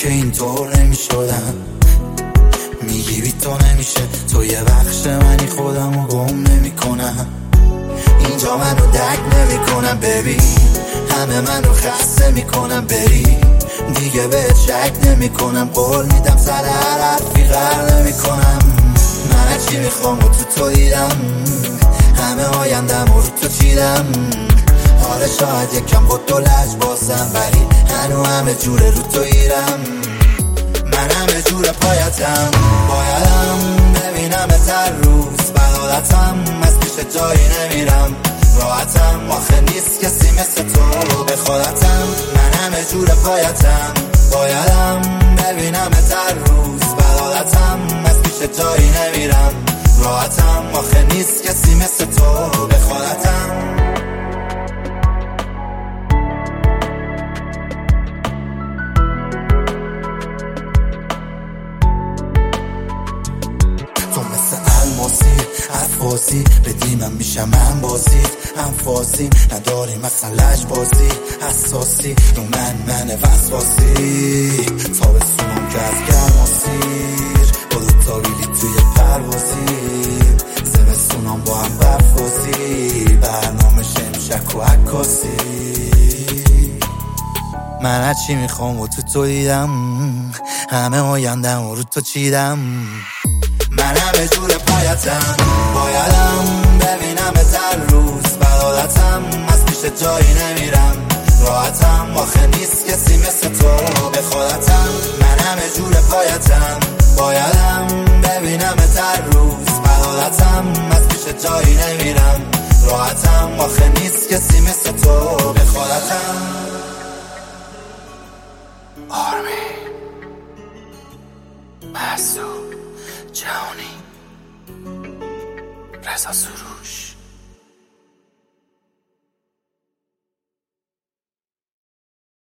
که اینطور نمیشدم. میگی بی تو نمیشه، تو یه بخش منی، خودمو گم نمیکنم. اینجا منو درک نمیکنم ببین، همه منو خسته میکنم بری. دیگه بهت شک نمیکنم، قول میدم سر هر حرفی غر نمیکنم. من چی میخوام و تو دیدم، همه آیندم و رو تو چیدم. حالا شاید یکم با تو لج بازم، ولی هنو همه جوره رو تو ایرم. من همه جور پایتم، بایدم ببینم هر روز بلالتم. از پیش جایی نمیرم، راحتم، آخه نیست کسی مثل تو به خودتم. من همه جور پایتم، بایدم ببینم هر روز بلالتم. از پیش جایی نمیرم، راحتم، آخه نیست کسی مثل تو به خودتم. تو مثل الماسی عفاسی، بدی من میشم من بازی انفاسی. نداری مثلا لج بازی حساسی، رو من وسواسی. تابستونم که از گرماسیر، با دوتا ویلی توی پروازی. زمستونم با هم برفازی، برنامه شمشک و عکاسی. من هرچی میخوام و تو دیدم، همه آیندم و رو تو چیدم. من همه جور پایتم، بایدم ببینم هر روز بلالتم. از پیش جایی نمیرم، راحتم، آخه نیست کسی مثل تو به خودتم. من همه جور پایتم، بایدم ببینم هر روز بلالتم. از پیش جایی نمیرم، راحتم، آخه نیست کسی مثل تو به خودتم. آرمی مسعود جهانی، رضا سروش.